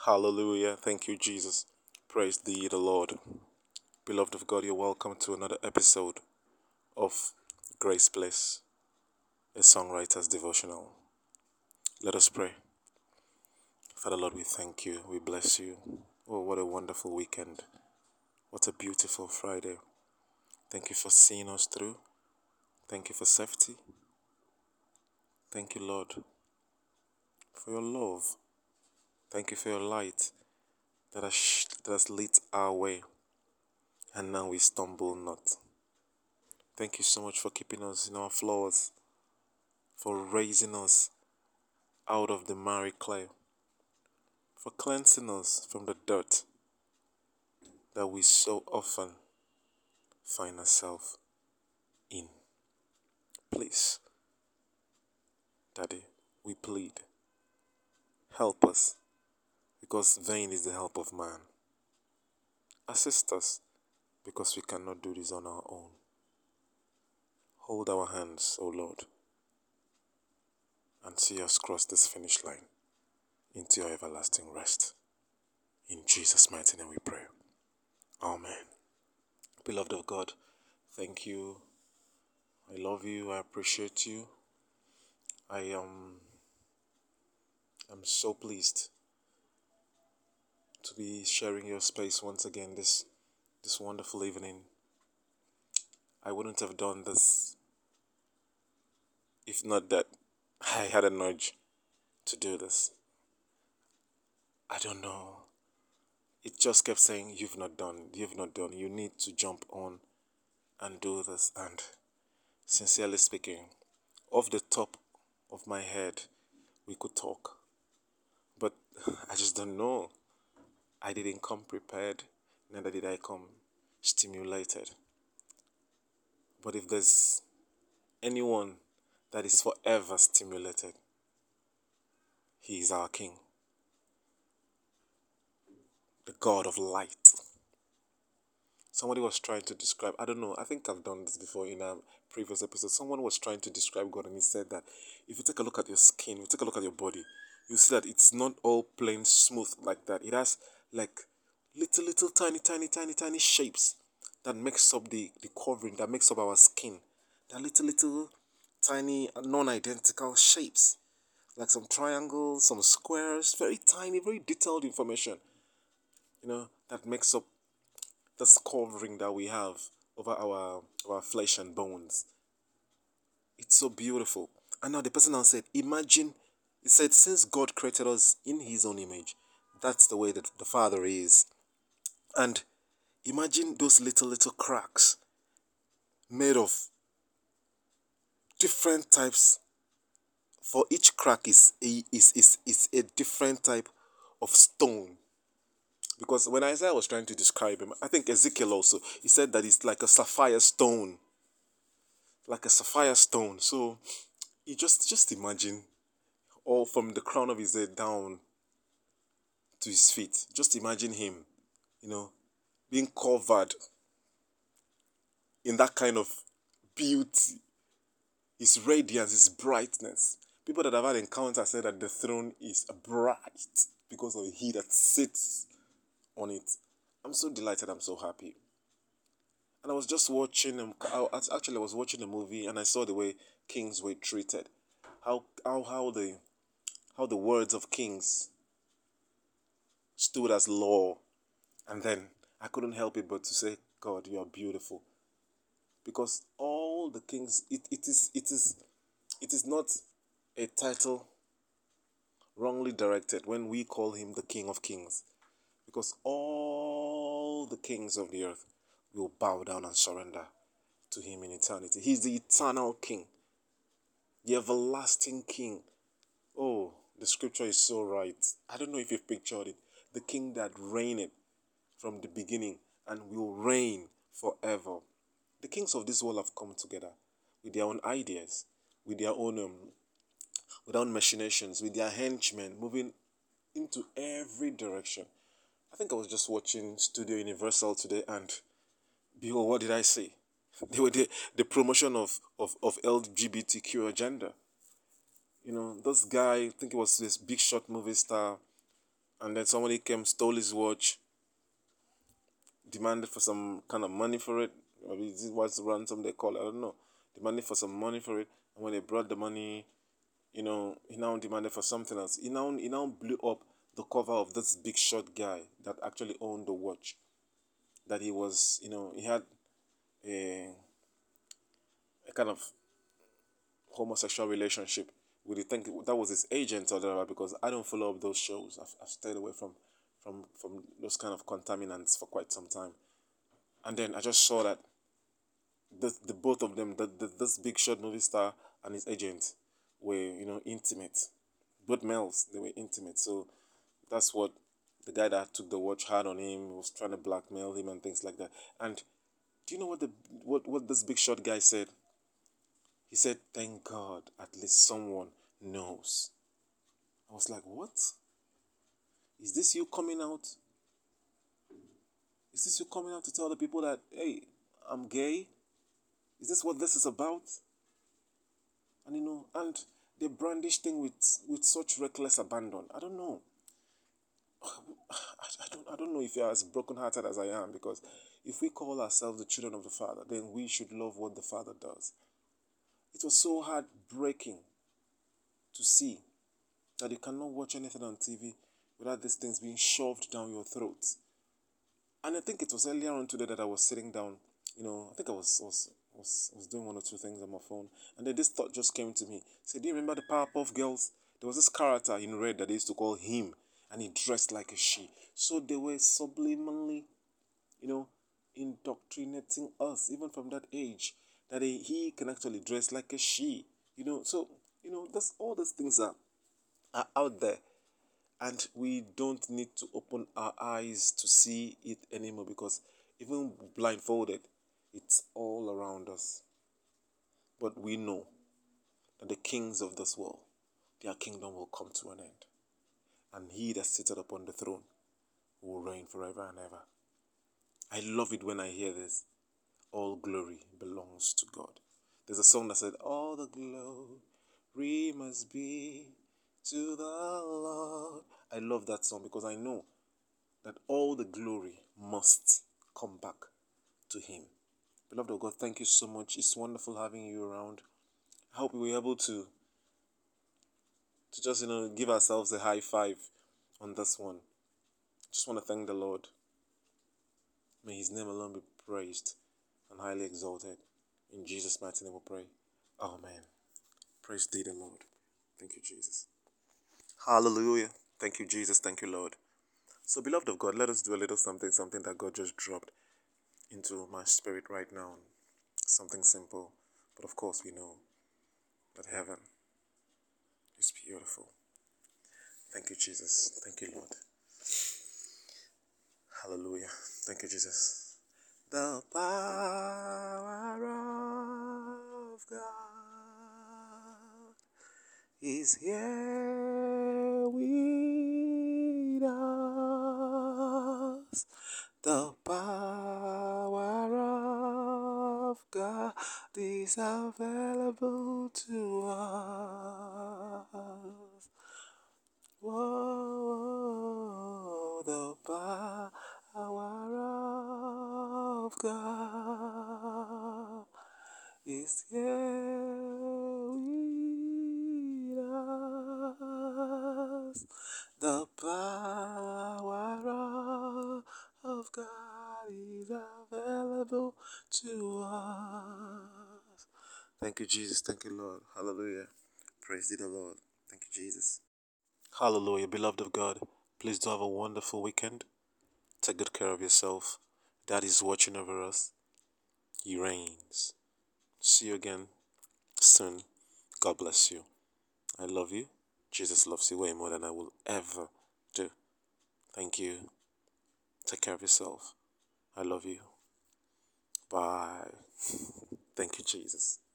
Hallelujah. Thank you, Jesus. Praise thee, the Lord. Beloved of God, you're welcome to another episode of Grace Place, a songwriter's devotional. Let us pray. Father Lord, we thank you. We bless you. Oh, what a wonderful weekend. What a beautiful Friday. Thank you for seeing us through. Thank you for safety. Thank you, Lord, for your love. Thank you for your light that has lit our way, and now we stumble not. Thank you so much for keeping us in our flaws, for raising us out of the miry clay, for cleansing us from the dirt that we so often find ourselves in. Please, Daddy, we plead, help us, because vain is the help of man. Assist us, because we cannot do this on our own. Hold our hands, O Lord, and see us cross this finish line into your everlasting rest. In Jesus' mighty name we pray. Amen. Beloved of God, thank you. I love you. I appreciate you. I'm so pleased to be sharing your space once again this wonderful evening. I wouldn't have done this if not that I had an urge to do this. I don't know. It just kept saying, you've not done, you need to jump on and do this. And sincerely speaking, off the top of my head, we could talk. But I just don't know. I didn't come prepared, neither did I come stimulated. But if there's anyone that is forever stimulated, he is our King, the God of light. Somebody was trying to describe, I don't know, I think I've done this before in a previous episode. Someone was trying to describe God, and he said that if you take a look at your skin, you take a look at your body, you see that it's not all plain smooth like that. It has like little tiny shapes that makes up the covering, that makes up our skin. They're little tiny non-identical shapes, like some triangles, some squares, very tiny, very detailed information, that makes up this covering that we have over our flesh and bones. It's so beautiful. And now the person now said, imagine, he said, since God created us in his own image, that's the way that the Father is. And imagine those little cracks made of different types. For each crack is a different type of stone. Because when Isaiah was trying to describe him, I think Ezekiel also, he said that it's like a sapphire stone. Like a sapphire stone. So you just imagine, all from the crown of his head down to his feet. Just imagine him, being covered in that kind of beauty, his radiance, his brightness. People that have had encounters say that the throne is bright because of the heat that sits on it. I'm so delighted. I'm so happy. And I was just watching. I was watching a movie, and I saw the way kings were treated. How the words of kings stood as law, and then I couldn't help it but to say, God, you are beautiful, because all the kings. It is not a title wrongly directed when we call him the King of Kings, because all the kings of the earth will bow down and surrender to him in eternity. He's the eternal King, the everlasting King. Oh, the scripture is so right. I don't know if you've pictured it. The King that reigned from the beginning and will reign forever. The kings of this world have come together with their own ideas, with their own machinations, with their henchmen moving into every direction. I think I was just watching Studio Universal today, and behold, what did I see? They were the promotion of LGBTQ agenda. This guy, I think it was this big shot movie star, And then somebody came, stole his watch, demanded for some kind of money for it. Maybe this was ransom they call it, I don't know. Demanded for some money for it. And when they brought the money, he now demanded for something else. He now blew up the cover of this big shot guy that actually owned the watch. That he was, he had a, a kind of homosexual relationship with, I think that was his agent or whatever, because I don't follow up those shows. I've stayed away from those kind of contaminants for quite some time. And then I just saw that the both of them, this big shot movie star and his agent, were intimate. Both males, they were intimate. So that's what the guy that took the watch had on him, was trying to blackmail him and things like that. And do you know what this big shot guy said? He said, "Thank God, at least someone knows." I was like, "What? Is this you coming out? Is this you coming out to tell the people that, hey, I'm gay? Is this what this is about?" And and they brandish thing with such reckless abandon. I don't know. I don't know if you're as broken-hearted as I am, because if we call ourselves the children of the Father, then we should love what the Father does. It was so heartbreaking to see that you cannot watch anything on TV without these things being shoved down your throat. And I think it was earlier on today that I was sitting down. I think I was doing one or two things on my phone, and then this thought just came to me. Say, do you remember the Powerpuff Girls? There was this character in red that they used to call him, and he dressed like a she. So they were subliminally, you know, indoctrinating us even from that age, that he can actually dress like a she. So that's all these things are out there, and we don't need to open our eyes to see it anymore, because even blindfolded, it's all around us. But we know that the kings of this world, their kingdom will come to an end, and he that sitteth upon the throne will reign forever and ever. I love it when I hear this. All glory belongs to God. There's a song that said, all the glory must be to the Lord. I love that song because I know that all the glory must come back to him. Beloved of God, thank you so much. It's wonderful having you around. I hope we were able to just give ourselves a high five on this one. Just want to thank the Lord. May his name alone be praised and highly exalted. In Jesus' mighty name we pray. Amen. Praise thee the Lord. Thank you, Jesus. Hallelujah. Thank you, Jesus. Thank you, Lord. So, beloved of God, let us do a little something that God just dropped into my spirit right now. Something simple, but of course we know that heaven is beautiful. Thank you, Jesus. Thank you, Lord. Hallelujah. Thank you, Jesus. The power of God is here with us. The power of God is available to us. Whoa, the power of God is here with us. The power of God is available to us. Thank you, Jesus. Thank you, Lord. Hallelujah. Praise thee, the Lord. Thank you, Jesus. Hallelujah, beloved of God. Please do have a wonderful weekend. Take good care of yourself. Daddy is watching over us. He reigns. See you again soon. God bless you. I love you. Jesus loves you way more than I will ever do. Thank you. Take care of yourself. I love you. Bye. Thank you, Jesus.